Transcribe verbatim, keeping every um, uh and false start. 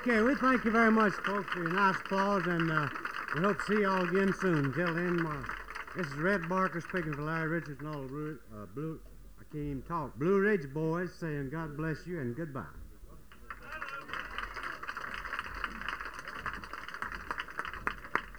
Okay, we thank you very much, folks, for your nice applause, and uh, we hope to see you all again soon. Until then, uh, this is Red Barker speaking for Larry Richards and all the Blue, uh, Blue, I can't even talk, Blue Ridge Boys saying God bless you and goodbye.